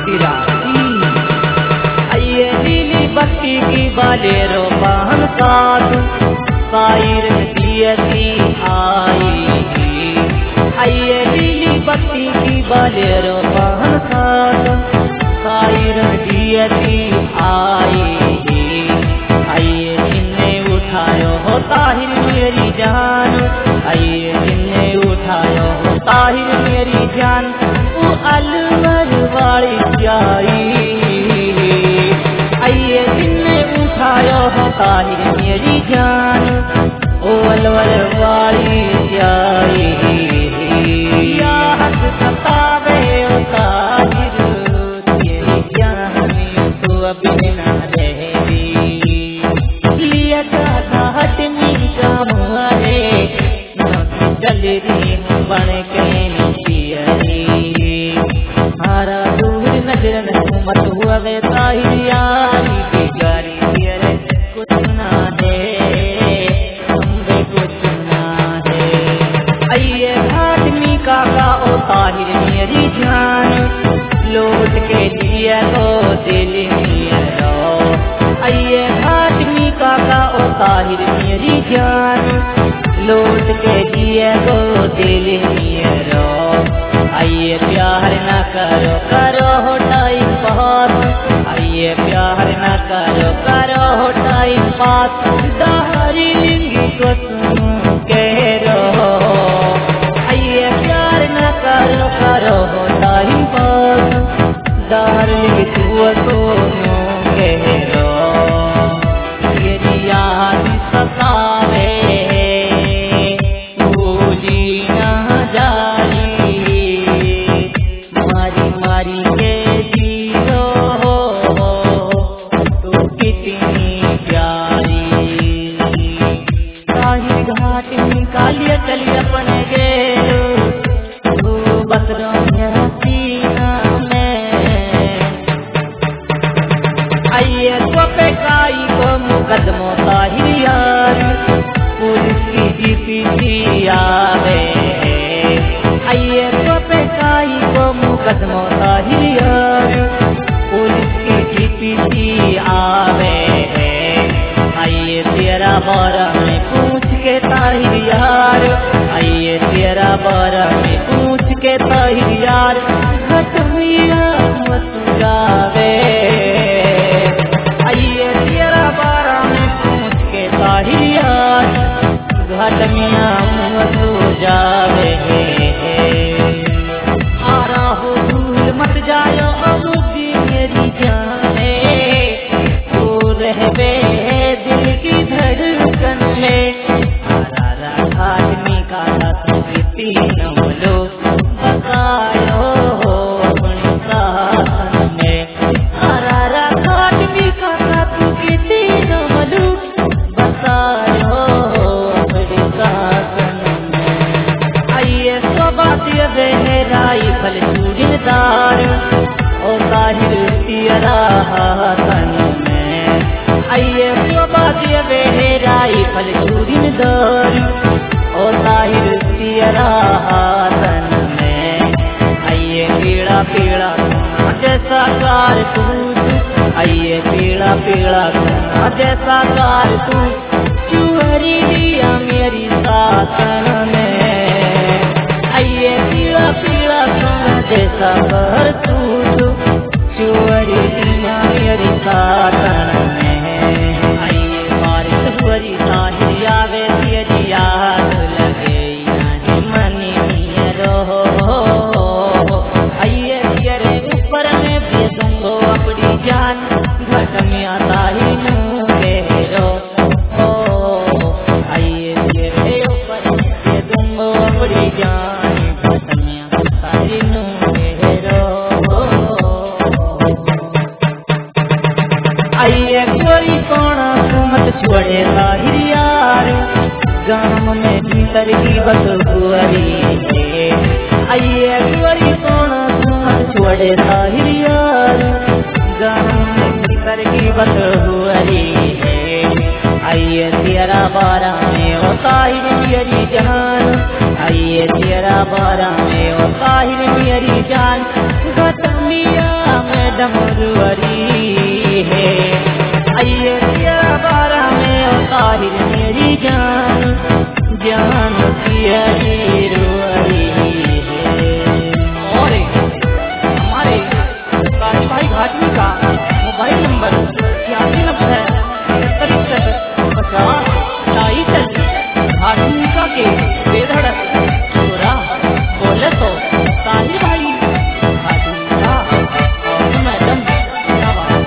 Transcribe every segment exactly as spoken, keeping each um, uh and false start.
बीती राती। आइए नीली बत्ती की बालेरो पान साधु साइर दियती आई। आइए नीली बत्ती की बालेरो पान साधु साइर दियती आई। आइए जिनने उठायो हो ताहिर मेरी जान, आइए जिनने उठायो हो ताहिर मेरी जान, वो अलवर वाली जाई। आइए जिनने उठायो हो ताहिर मेरी जान, वो अलवर वाली जाई। या हक सतावे ओ ताहिर तेरी जान तो अब ना रहेगी। लिया का हटनी का मुआरे चल रही बन के नीचियरी। हारा दूर नजर न मत हुआ वे ताहिर यारी की गारी तेरे कुछ ना दे हमरे कुछ ना दे। आइए आदमी काका ओ ताहिर मेरी जान, लौट के दिया तो दिल मेरा। आइए आदमी काका ओ ताहिर मेरी जान, लौट के दिया तो दिल मेरा। आइए प्यार न करो करो हो टाइम पास, आइए प्यार न करो करो हो टाइम पास। दाहरी लिंगी को तुम कह रो, आइए प्यार न करो करो हो टाइम पास। दाहरी लिंगी तू तो कह रो, ये याद सतावे भूली ना जाई। मारी मारी के जीरो तो कितनी प्यारी। ताहिर घाट निकालिए चलिए अपने गेलो, तू बस रहो सीना में। आइए तो पे काई को मुकदमों ताहिर यार, पुलिस की जीपीसी आवे। आइए तो पे काई को मुकदमों ताहिर यार, पुलिस की जीपीसी आवे। आइए तेरा बारा में पूछ के ताहिर यार, आइए तेरा बारा में पूछ के ताहिर यार, घटमिया मत जावे। आइए तेरा बारा में पूछ के ताहिर यार, घटमिया मत जावे। आरा हो दूर मत जायो अमुदी मेरी जाने, तू रहबे दिल की धड़कन में। आरा आदमी का तू कितनी न बोलो बतायो अपनी शासन में। आरा आदमी का तू कितनी न बोलो बतायो अपनी शासन में। आइए सोबातिया बेहराई फल चूड़ीदार ओ ताहिर तेरा हाथन में। आइए सोबातिया बेहराई फल चूड़ीदार ओ ताहिर तेरा हाथन में। आइए पीड़ा पीड़ा जैसा कारतूस, आइए पीड़ा पीड़ा जैसा कारतूस, चुहरी दिया मेरी शासन में। आइए पीड़ा पीड़ा जैसा कारतूस, चुहरी दिया मेरी शासन में। आइए बारिश हुई ताहिर आवे तेरी याद लगे मनी रो। आइए तेरे ऊपर में भी दूंगो अपनी जान, घटमिया ताहिर नू बेरो। आइए तेरे ऊपर में दूंगो अपनी जान, घटमिया ताहिर नू बेरो। आइए कोई कोना मत छोड़े ताहिर यार, गाँव में भीतर की बदबुआरी है। आइए कोई कोना मत छोड़े ताहिर यार, गाँव में भीतर की बदबुआरी है। आइए तेरा बारा में ओ ताहिर मेरी जान, आइए तेरा बारा में ओ ताहिर मेरी जान, घटमिया में परवरी है। आइए तेरा बारह में ओ ताहिर मेरी जान, जान की हजीरवरी है। और हमारे काशी भाई घाटी का मोबाइल नंबर छियासी नब्बे तिरसठ पचास चालीस घाटी का के बेधड़क छोरा बोले तो ताहिर भाई घाटी का और मैडम क्या बात।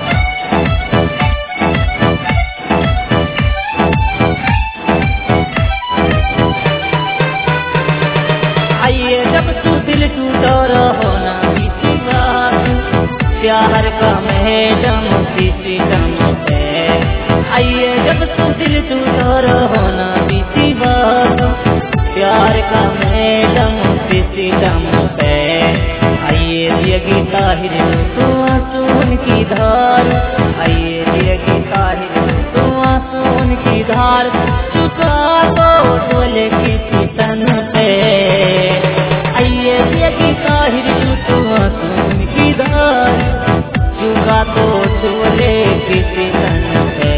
आइए जब तू दिल टूटो रहो ना किसी बात, प्यार का मैडम किसी दम पे। आइए जब तू दिल टूटो रहो ना किसी बात, प्यार का मैडम किसी दम पे। आइए दियगी ताहिर तू आंसू की धार, आइए दियगी ताहिर तू आंसू की धार, चुका दो बोले किसी तन पे। आइए दियगी ताहिर तू आंसू की धार, चुका दो बोले किसी तन पे।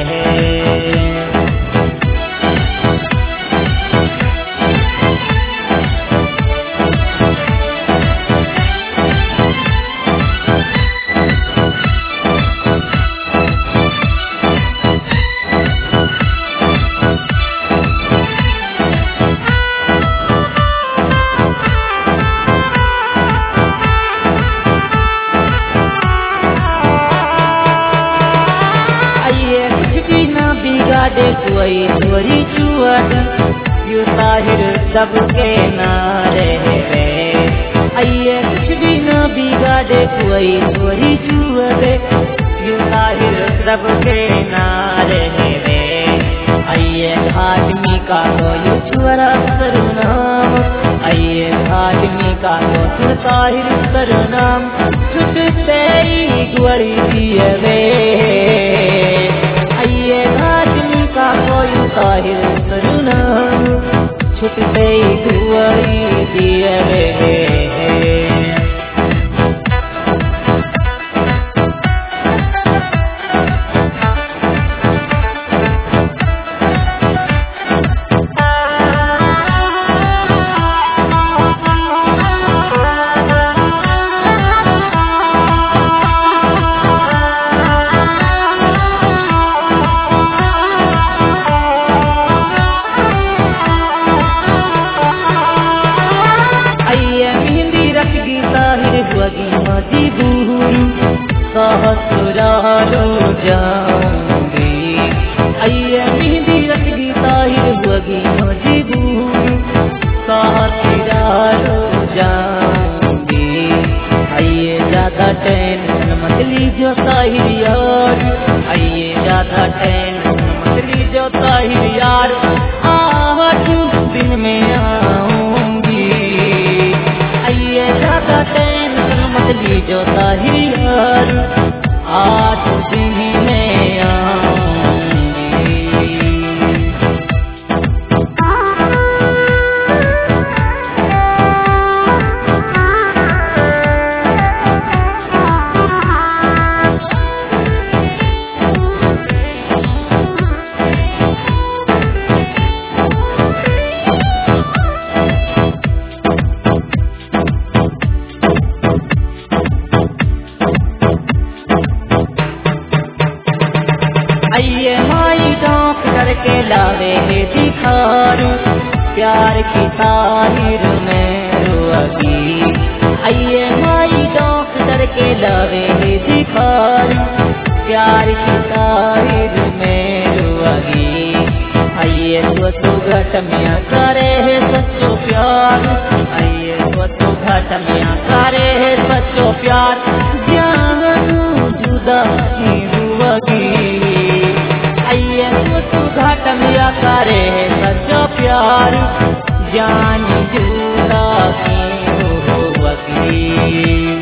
बिगाड़े कोई चोरी चुअट यू ताहिर सबके नारे रे। आइए कुछ भी ना बिगाड़े कोई चोरी चुअट यू ताहिर सबके नारे रे। आइए घाटमी का को यू छुअरा सरनाम, आइए घाटमी का को तू ताहिर सरनाम, छुटते ही गुरी दिए रे। आइए घाटमी का कोई ताहिर सरनाम, छुटते ही गुरी दिए रे। मजबूर ससुरालो जाऊंगी, आइए मेहंदी रखगी ताहिर हुएगी मजबूर ससुरालो जाऊंगी। आइए ज्यादा टेंशन मत लीजिए ताहिर यार, आइए ज्यादा टेंशन मत लीजिए ताहिर यार, आज दिन में आऊंगी। आइए ज्यादा मत लीजो ताहिर यार, आज दिन में आऊंगी। आइए माई डॉक्टर के लावे है दिखारू, प्यार की ताहिर में रुआगी। आइए माई डॉक्टर के लावे है दिखारू, प्यार की ताहिर में रुआगी। आइए तो तू घट में करे है सच्चो प्यार, आइए तो तू घट में करे है सच्चो प्यार, जान जुदा ही रुआगी। आइए तू घाट मिया करे सच्चा प्यार, जान जुदा की हो वकील।